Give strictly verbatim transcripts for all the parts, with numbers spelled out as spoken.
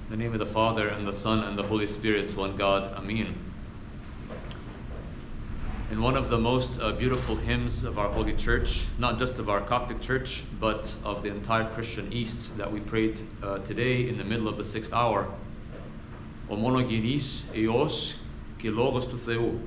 In the name of the Father, and the Son, and the Holy Spirit, one God. Amen. In one of the most uh, beautiful hymns of our Holy Church, not just of our Coptic Church, but of the entire Christian East that we prayed uh, today in the middle of the sixth hour, O monogenes eos ke logos tu Theou.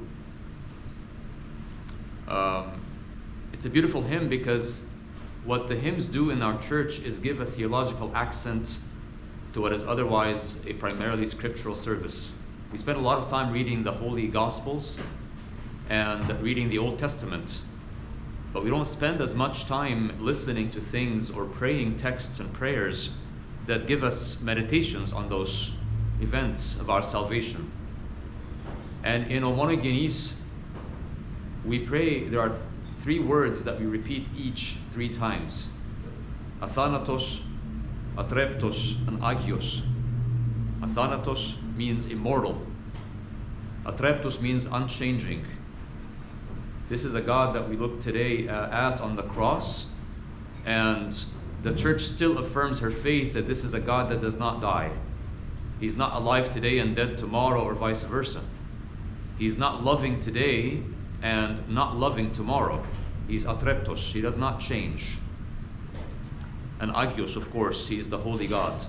Um, it's a beautiful hymn because what the hymns do in our church is give a theological accent to what is otherwise a primarily scriptural service. We spend a lot of time reading the Holy Gospels and reading the Old Testament, but we don't spend as much time listening to things or praying texts and prayers that give us meditations on those events of our salvation. And in O monogenes, we pray, there are th three words that we repeat each three times: Athanatos, Atreptos, and Agios. Athanatos means immortal. Atreptos means unchanging. This is a God that we look today uh, at on the cross, and the church still affirms her faith that this is a God that does not die. He's not alive today and dead tomorrow, or vice versa. He's not loving today and not loving tomorrow. He's Atreptos, he does not change. And Agios, of course, he is the holy God.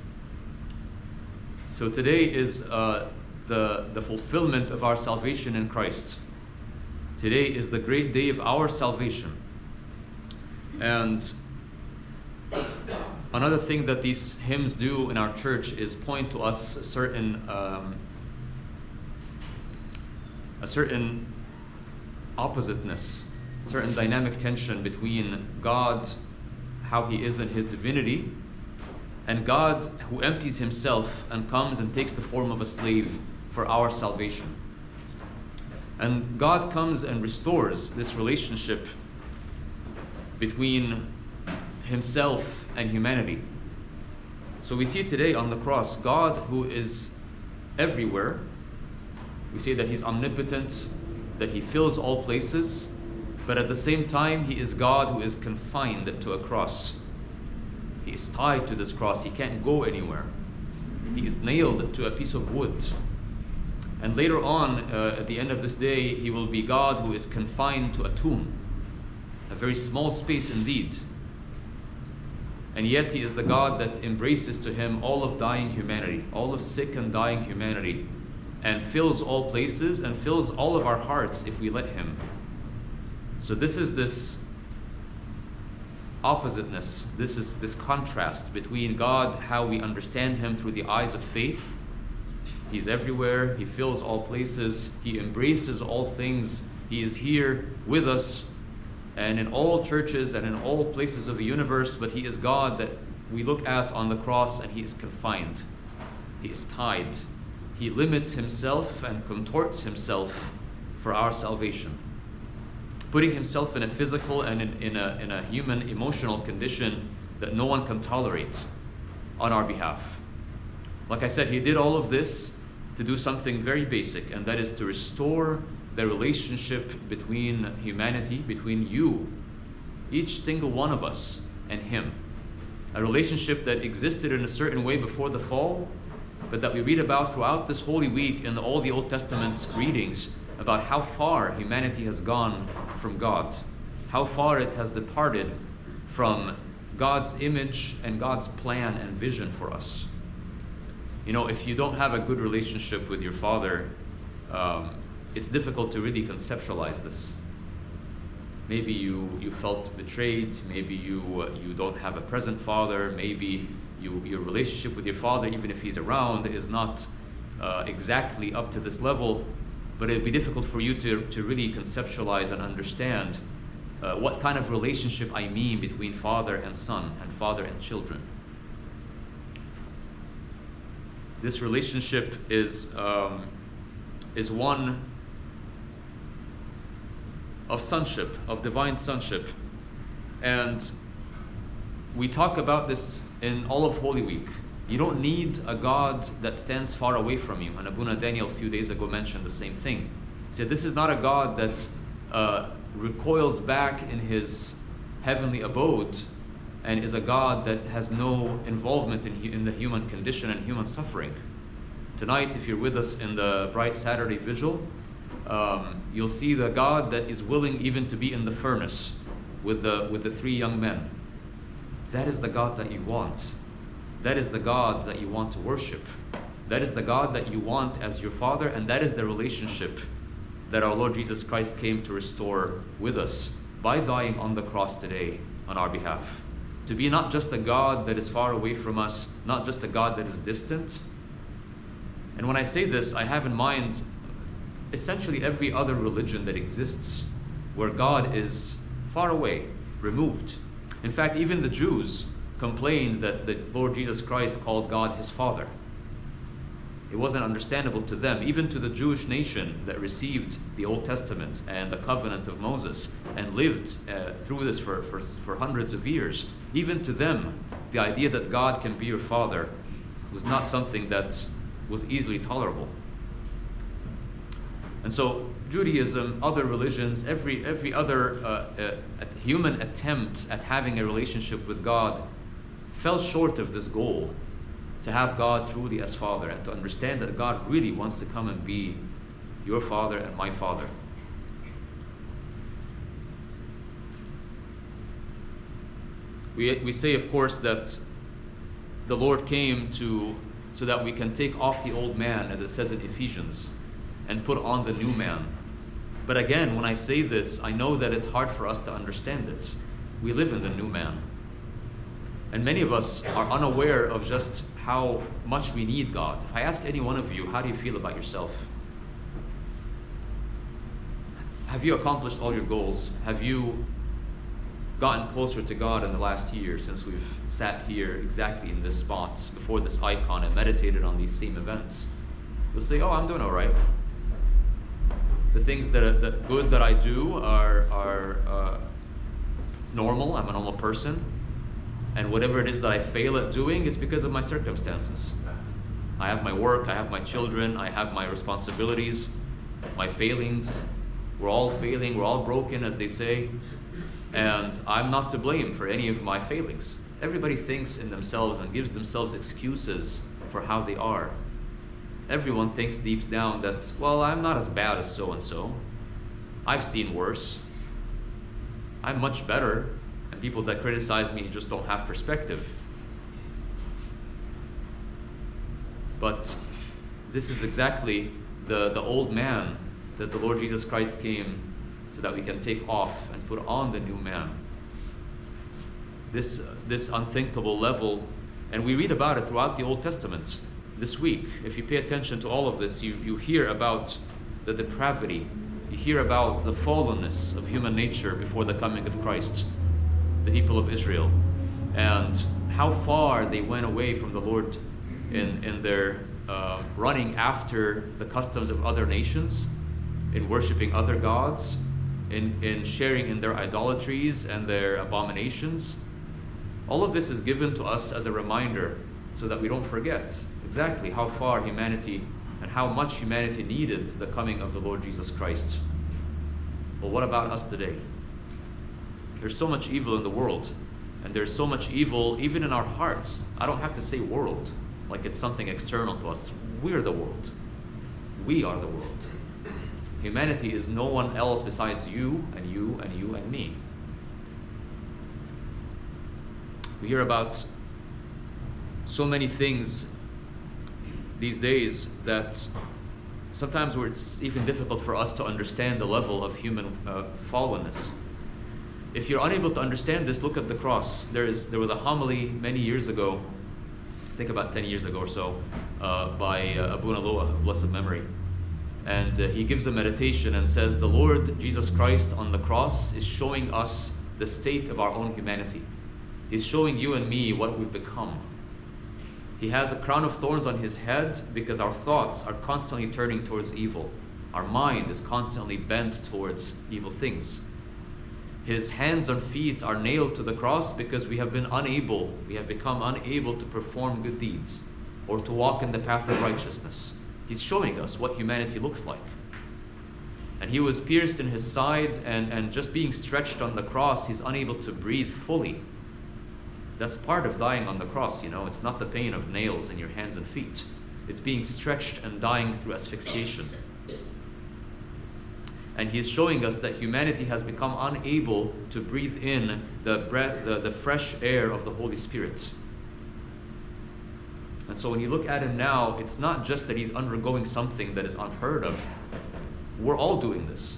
So today is uh, the, the fulfillment of our salvation in Christ. Today is the great day of our salvation. And another thing that these hymns do in our church is point to us a certain, um, a certain oppositeness, certain dynamic tension between God, how he is in his divinity, and God who empties himself and comes and takes the form of a slave for our salvation. And God comes and restores this relationship between himself and humanity. So we see today on the cross, God who is everywhere. We say that he's omnipotent, that he fills all places, but at the same time, he is God who is confined to a cross. He is tied to this cross. He can't go anywhere. He is nailed to a piece of wood. And later on, uh, at the end of this day, he will be God who is confined to a tomb, a very small space indeed. And yet he is the God that embraces to him all of dying humanity, all of sick and dying humanity, and fills all places and fills all of our hearts if we let him. So this is this oppositeness, this is this contrast between God, how we understand him through the eyes of faith. He's everywhere, he fills all places, he embraces all things, he is here with us and in all churches and in all places of the universe, but he is God that we look at on the cross, and he is confined, he is tied, he limits himself and contorts himself for our salvation, putting himself in a physical and in, in, a, in a human emotional condition that no one can tolerate on our behalf. Like I said, he did all of this to do something very basic, and that is to restore the relationship between humanity, between you, each single one of us, and him. A relationship that existed in a certain way before the fall, but that we read about throughout this Holy Week in all the Old Testament readings about how far humanity has gone from God, how far it has departed from God's image and God's plan and vision for us. You know, if you don't have a good relationship with your father, um, it's difficult to really conceptualize this. Maybe you, you felt betrayed, maybe you, uh, you don't have a present father, maybe you, your relationship with your father, even if he's around, is not uh, exactly up to this level. But it'd be difficult for you to, to really conceptualize and understand uh, what kind of relationship I mean between father and son and father and children. This relationship is, um, is one of sonship, of divine sonship. And we talk about this in all of Holy Week. You don't need a God that stands far away from you. And Abuna Daniel a few days ago mentioned the same thing. He said, this is not a God that uh, recoils back in his heavenly abode and is a God that has no involvement in, in the human condition and human suffering. Tonight, if you're with us in the Bright Saturday Vigil, um, you'll see the God that is willing even to be in the furnace with the, with the three young men. That is the God that you want. That is the God that you want to worship. That is the God that you want as your Father, and that is the relationship that our Lord Jesus Christ came to restore with us by dying on the cross today on our behalf. To be not just a God that is far away from us, not just a God that is distant. And when I say this, I have in mind essentially every other religion that exists where God is far away, removed. In fact, even the Jews complained that the Lord Jesus Christ called God his Father. It wasn't understandable to them, even to the Jewish nation that received the Old Testament and the covenant of Moses and lived uh, through this for, for, for hundreds of years. Even to them, the idea that God can be your Father was not something that was easily tolerable. And so Judaism, other religions, every, every other uh, uh, human attempt at having a relationship with God fell short of this goal, to have God truly as Father and to understand that God really wants to come and be your Father and my Father. We, we say, of course, that the Lord came to so that we can take off the old man, as it says in Ephesians, and put on the new man. But again, when I say this, I know that it's hard for us to understand it. We live in the new man. And many of us are unaware of just how much we need God. If I ask any one of you, how do you feel about yourself? Have you accomplished all your goals? Have you gotten closer to God in the last year since we've sat here exactly in this spot before this icon and meditated on these same events? You'll say, oh, I'm doing all right. The things that are that good that I do are, are uh, normal. I'm a normal person. And whatever it is that I fail at doing is because of my circumstances. I have my work, I have my children, I have my responsibilities, my failings. We're all failing, we're all broken, as they say. And I'm not to blame for any of my failings. Everybody thinks in themselves and gives themselves excuses for how they are. Everyone thinks deep down that, well, I'm not as bad as so-and-so. I've seen worse. I'm much better. And people that criticize me just don't have perspective. But this is exactly the, the old man that the Lord Jesus Christ came so that we can take off and put on the new man. This, uh, this unthinkable level, and we read about it throughout the Old Testament. This week, if you pay attention to all of this, you, you hear about the depravity, you hear about the fallenness of human nature before the coming of Christ, the people of Israel, and how far they went away from the Lord in, in their uh, running after the customs of other nations, in worshiping other gods, in, in sharing in their idolatries and their abominations. All of this is given to us as a reminder so that we don't forget exactly how far humanity and how much humanity needed the coming of the Lord Jesus Christ. Well, what about us today? There's so much evil in the world, and there's so much evil even in our hearts. I don't have to say world like it's something external to us. We're the world. We are the world. Humanity is no one else besides you and you and you and me. We hear about so many things these days that sometimes where it's even difficult for us to understand the level of human uh, fallenness. If you're unable to understand this, look at the cross. There is there was a homily many years ago, I think about ten years ago or so, uh, by uh, Abuna Loa of blessed memory. And uh, he gives a meditation and says, the Lord Jesus Christ on the cross is showing us the state of our own humanity. He's showing you and me what we've become. He has a crown of thorns on his head because our thoughts are constantly turning towards evil. Our mind is constantly bent towards evil things. His hands and feet are nailed to the cross because we have been unable, we have become unable to perform good deeds or to walk in the path of righteousness. He's showing us what humanity looks like. And he was pierced in his side, and, and just being stretched on the cross, he's unable to breathe fully. That's part of dying on the cross, you know. It's not the pain of nails in your hands and feet. It's being stretched and dying through asphyxiation. And he is showing us that humanity has become unable to breathe in the breath, the, the fresh air of the Holy Spirit. And so when you look at him now, it's not just that he's undergoing something that is unheard of. We're all doing this.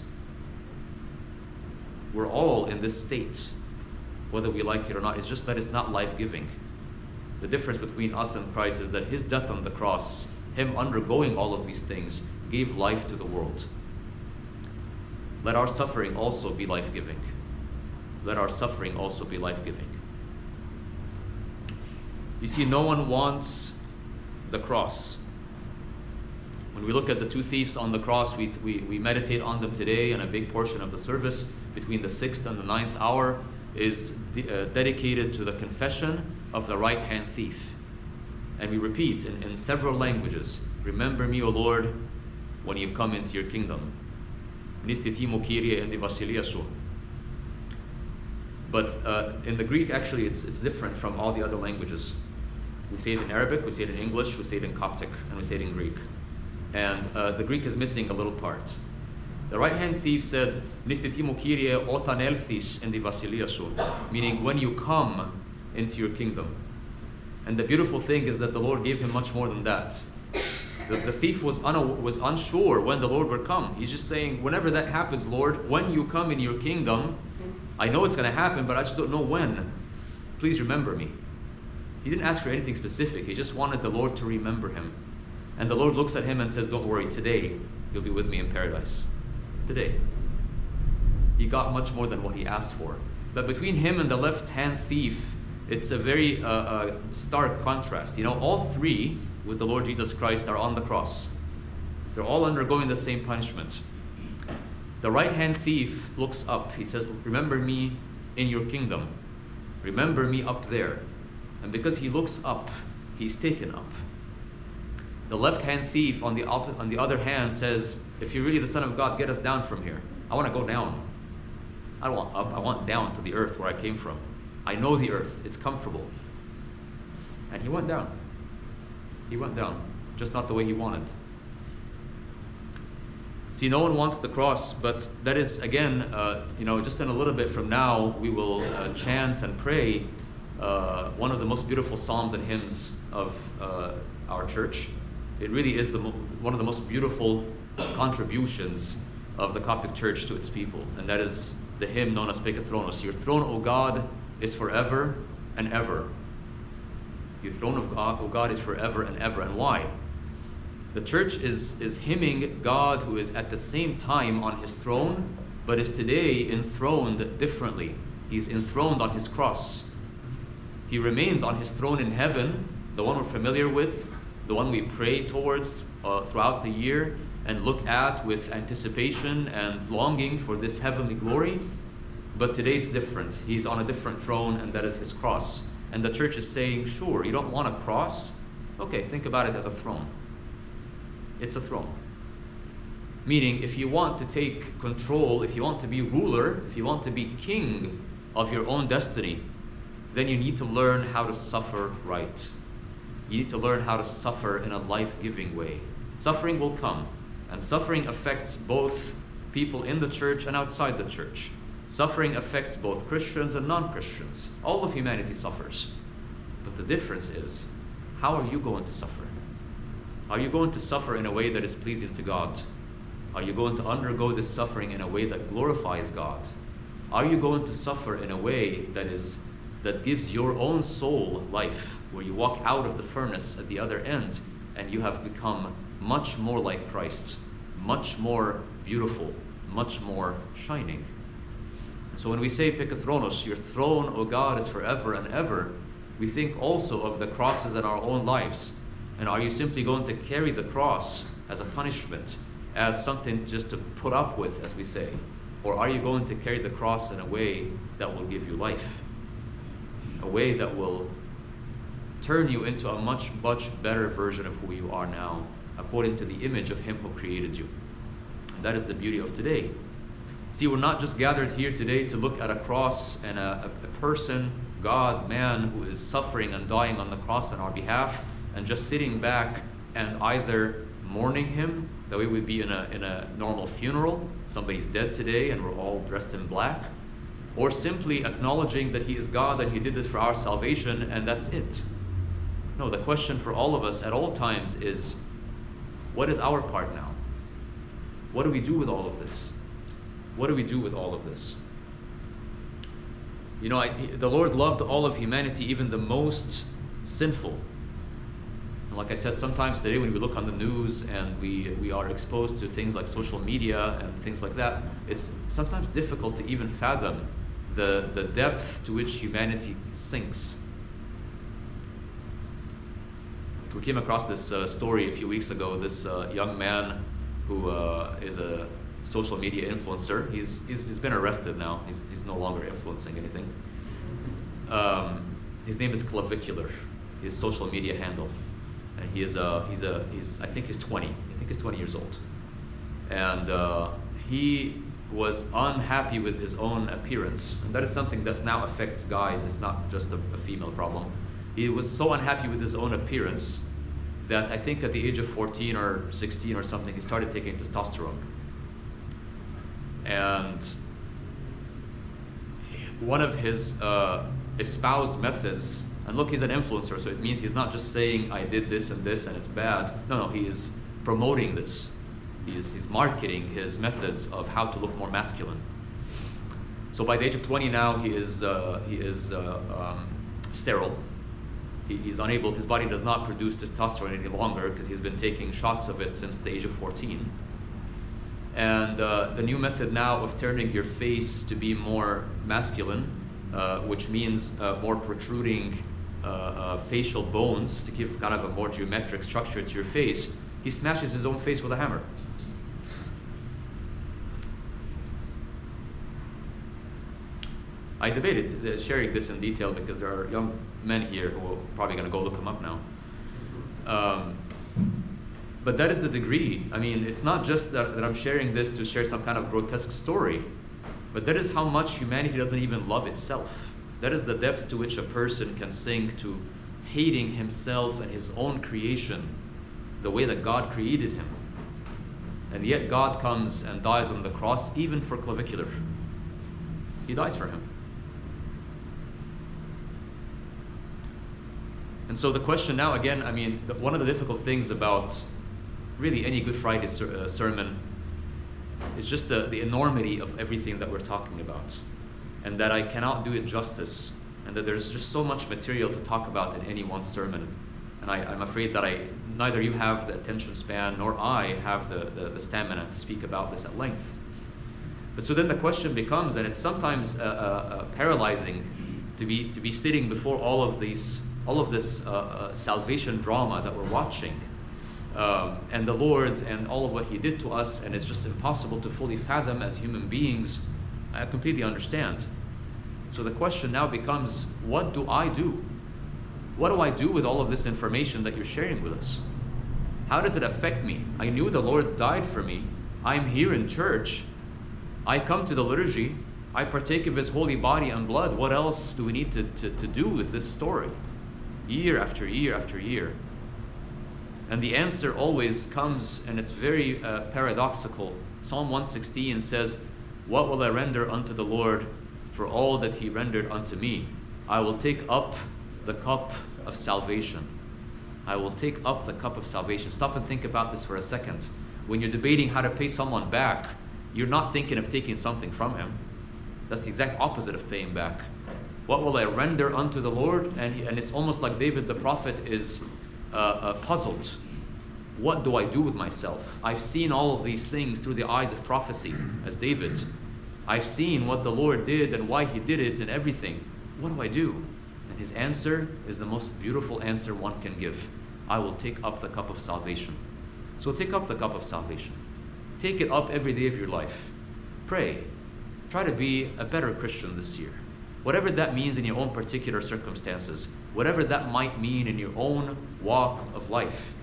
We're all in this state, whether we like it or not. It's just that it's not life-giving. The difference between us and Christ is that his death on the cross, him undergoing all of these things, gave life to the world. Let our suffering also be life-giving. Let our suffering also be life-giving. You see, no one wants the cross. When we look at the two thieves on the cross, we, we, we meditate on them today, and a big portion of the service between the sixth and the ninth hour is de uh, dedicated to the confession of the right-hand thief. And we repeat in, in several languages, remember me, O Lord, when you come into your kingdom. But uh, in the Greek, actually, it's, it's different from all the other languages. We say it in Arabic, we say it in English, we say it in Coptic, and we say it in Greek. And uh, the Greek is missing a little part. The right-hand thief said, meaning when you come into your kingdom. And the beautiful thing is that the Lord gave him much more than that. The, the thief was, un was unsure when the Lord would come. He's just saying, whenever that happens, Lord, when you come in your kingdom, I know it's going to happen, but I just don't know when. Please remember me. He didn't ask for anything specific. He just wanted the Lord to remember him. And the Lord looks at him and says, don't worry, today you'll be with me in paradise. Today. He got much more than what he asked for. But between him and the left-hand thief, it's a very uh, uh, stark contrast. You know, all three with the Lord Jesus Christ are on the cross. They're all undergoing the same punishment. The right-hand thief looks up. He says, remember me in your kingdom. Remember me up there. And because he looks up, he's taken up. The left-hand thief, on the, on the other hand, says, if you're really the Son of God, get us down from here. I want to go down. I don't want up, I want down to the earth where I came from. I know the earth, it's comfortable. And he went down. He went down, just not the way he wanted. See, no one wants the cross, but that is, again, uh, you know, just in a little bit from now, we will uh, chant and pray uh, one of the most beautiful psalms and hymns of uh, our church. It really is the one of the most beautiful contributions of the Coptic Church to its people, and that is the hymn known as Pekathronos. Your throne, O God, is forever and ever. Your throne of God, O God, is forever and ever. And why? The church is, is hymning God, who is at the same time on his throne, but is today enthroned differently. He's enthroned on his cross. He remains on his throne in heaven, the one we're familiar with, the one we pray towards uh, throughout the year and look at with anticipation and longing for this heavenly glory. But today it's different. He's on a different throne, and that is his cross. And the church is saying, sure, you don't want a cross? Okay, think about it as a throne. It's a throne. Meaning, if you want to take control, if you want to be ruler, if you want to be king of your own destiny, then you need to learn how to suffer right. You need to learn how to suffer in a life-giving way. Suffering will come, and suffering affects both people in the church and outside the church. Suffering affects both Christians and non-Christians. All of humanity suffers. But the difference is, how are you going to suffer? Are you going to suffer in a way that is pleasing to God? Are you going to undergo this suffering in a way that glorifies God? Are you going to suffer in a way that is that gives your own soul life, where you walk out of the furnace at the other end and you have become much more like Christ, much more beautiful, much more shining? So when we say Pekathronos, your throne, O God, is forever and ever, we think also of the crosses in our own lives. And are you simply going to carry the cross as a punishment, as something just to put up with, as we say? Or are you going to carry the cross in a way that will give you life? A way that will turn you into a much, much better version of who you are now, according to the image of him who created you. And that is the beauty of today. See, we're not just gathered here today to look at a cross and a, a person God, man, who is suffering and dying on the cross on our behalf, and just sitting back and either mourning him, that we would be in a, in a normal funeral, somebody's dead today and we're all dressed in black, or simply acknowledging that he is God and he did this for our salvation and that's it. No, the question for all of us at all times is, what is our part now? What do we do with all of this? What do we do with all of this? You know, I, the Lord loved all of humanity, even the most sinful. And like I said, sometimes today when we look on the news and we, we are exposed to things like social media and things like that, it's sometimes difficult to even fathom the, the depth to which humanity sinks. We came across this uh, story a few weeks ago, this uh, young man who uh, is a social media influencer. He's, he's, he's been arrested now. He's, he's no longer influencing anything. Um, his name is Clavicular, his social media handle. And he is a, he's a, he's, I think he's twenty. I think he's twenty years old. And uh, he was unhappy with his own appearance. And that is something that now affects guys. It's not just a, a female problem. He was so unhappy with his own appearance that I think at the age of fourteen or sixteen or something, he started taking testosterone. And one of his uh, espoused methods, and look, he's an influencer, so it means he's not just saying, I did this and this and it's bad. No, no, he is promoting this. He's, he's marketing his methods of how to look more masculine. So by the age of twenty now, he is, uh, he is uh, um, sterile. He, he's unable, his body does not produce testosterone any longer because he's been taking shots of it since the age of fourteen. And uh, the new method now of turning your face to be more masculine, uh, which means uh, more protruding uh, uh, facial bones to give kind of a more geometric structure to your face, he smashes his own face with a hammer. I debated uh, sharing this in detail because there are young men here who are probably going to go look him up now. Um, But that is the degree. I mean, it's not just that, that I'm sharing this to share some kind of grotesque story, but that is how much humanity doesn't even love itself. That is the depth to which a person can sink to hating himself and his own creation the way that God created him. And yet God comes and dies on the cross, even for Clavicular. He dies for him. And so the question now, again, I mean, the, one of the difficult things about really any Good Friday ser uh, sermon is just the, the enormity of everything that we're talking about, and that I cannot do it justice, and that there's just so much material to talk about in any one sermon. And I, I'm afraid that I, neither you have the attention span nor I have the, the, the stamina to speak about this at length. But so then the question becomes, and it's sometimes uh, uh, uh, paralyzing to be, to be sitting before all of these, all of this uh, uh, salvation drama that we're watching. Um, and the Lord and all of what he did to us, and it's just impossible to fully fathom as human beings. I completely understand. So the question now becomes, what do I do? What do I do with all of this information that you're sharing with us? How does it affect me? I knew the Lord died for me. I'm here in church. I come to the liturgy. I partake of his holy body and blood. What else do we need to, to, to do with this story? Year after year after year. And the answer always comes, and it's very uh, paradoxical. Psalm one sixteen says, what will I render unto the Lord for all that he rendered unto me? I will take up the cup of salvation. I will take up the cup of salvation. Stop and think about this for a second. When you're debating how to pay someone back, you're not thinking of taking something from him. That's the exact opposite of paying back. What will I render unto the Lord? And, he, and it's almost like David the prophet is Uh, uh, puzzled. What do I do with myself? I've seen all of these things through the eyes of prophecy, as David. I've seen what the Lord did and why he did it and everything. What do I do? And his answer is the most beautiful answer one can give. I will take up the cup of salvation. So take up the cup of salvation. Take it up every day of your life. Pray. Try to be a better Christian this year. Whatever that means in your own particular circumstances, whatever that might mean in your own walk of life.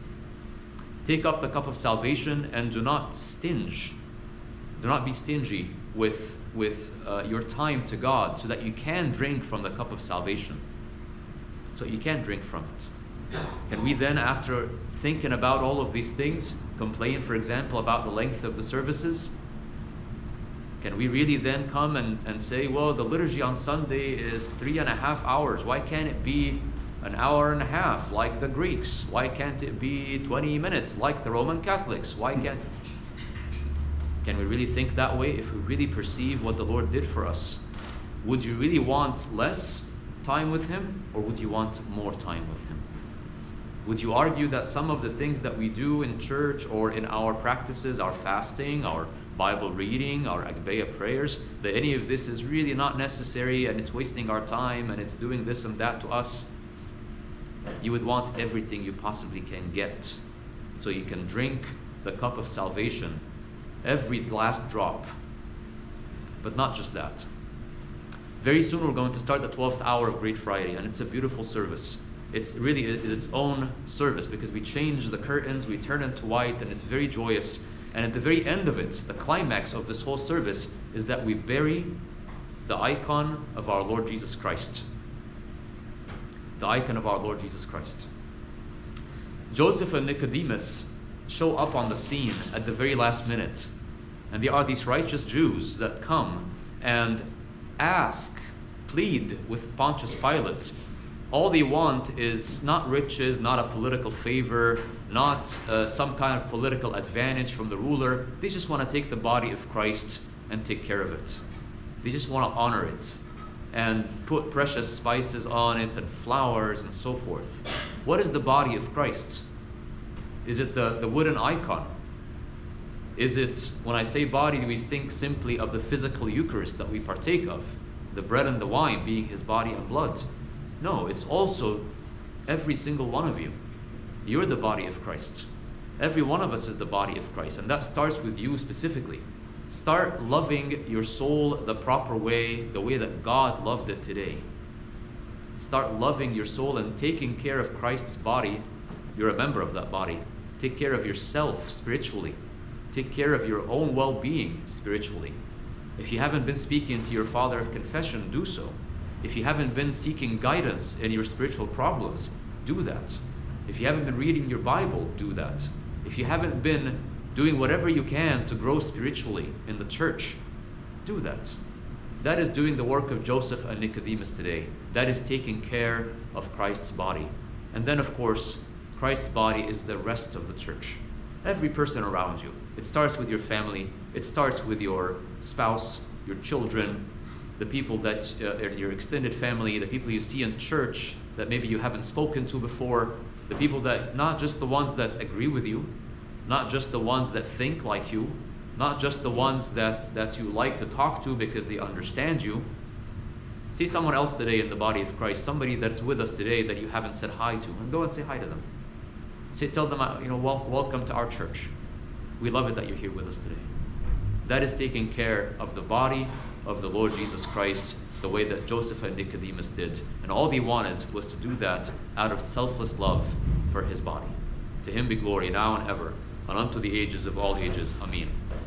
Take up the cup of salvation and do not stinge. Do not be stingy with with uh, your time to God so that you can drink from the cup of salvation. So you can drink from it. Can we then, after thinking about all of these things, complain, for example, about the length of the services? Can we really then come and, and say, well, the liturgy on Sunday is three and a half hours. Why can't it be an hour and a half like the Greeks? Why can't it be twenty minutes like the Roman Catholics? Why can't... Can we really think that way if we really perceive what the Lord did for us? Would you really want less time with Him, or would you want more time with Him? Would you argue that some of the things that we do in church or in our practices, our fasting, our Bible reading, our Agbeya prayers, that any of this is really not necessary and it's wasting our time and it's doing this and that to us? You would want everything you possibly can get so you can drink the cup of salvation, every last drop. But not just that. Very soon we're going to start the twelfth hour of Great Friday, and it's a beautiful service. It's really its own service because we change the curtains, we turn it to white, and it's very joyous. And at the very end of it, the climax of this whole service is that we bury the icon of our Lord Jesus Christ. The icon of our Lord Jesus Christ. Joseph and Nicodemus show up on the scene at the very last minute. And there are these righteous Jews that come and ask, plead with Pontius Pilate. All they want is not riches, not a political favor, not uh, some kind of political advantage from the ruler. They just want to take the body of Christ and take care of it. They just want to honor it and put precious spices on it and flowers and so forth. What is the body of Christ? Is it the, the wooden icon? Is it, when I say body, do we think simply of the physical Eucharist that we partake of? The bread and the wine being His body and blood? No, it's also every single one of you. You're the body of Christ. Every one of us is the body of Christ, and that starts with you specifically. Start loving your soul the proper way, the way that God loved it today. Start loving your soul and taking care of Christ's body. You're a member of that body. Take care of yourself spiritually. Take care of your own well-being spiritually. If you haven't been speaking to your father of confession, do so. If you haven't been seeking guidance in your spiritual problems, do that. If you haven't been reading your Bible, do that. If you haven't been doing whatever you can to grow spiritually in the church, do that. That is doing the work of Joseph and Nicodemus today. That is taking care of Christ's body. And then, of course, Christ's body is the rest of the church. Every person around you. It starts with your family. It starts with your spouse, your children, the people that uh, in your extended family, the people you see in church that maybe you haven't spoken to before, the people that, not just the ones that agree with you, not just the ones that think like you, not just the ones that, that you like to talk to because they understand you. See someone else today in the body of Christ, somebody that's with us today that you haven't said hi to, and go and say hi to them. Say, tell them, you know, wel- welcome to our church. We love it that you're here with us today. That is taking care of the body of the Lord Jesus Christ the way that Joseph and Nicodemus did. And all they wanted was to do that out of selfless love for His body. To Him be glory now and ever, and unto the ages of all ages. Amen.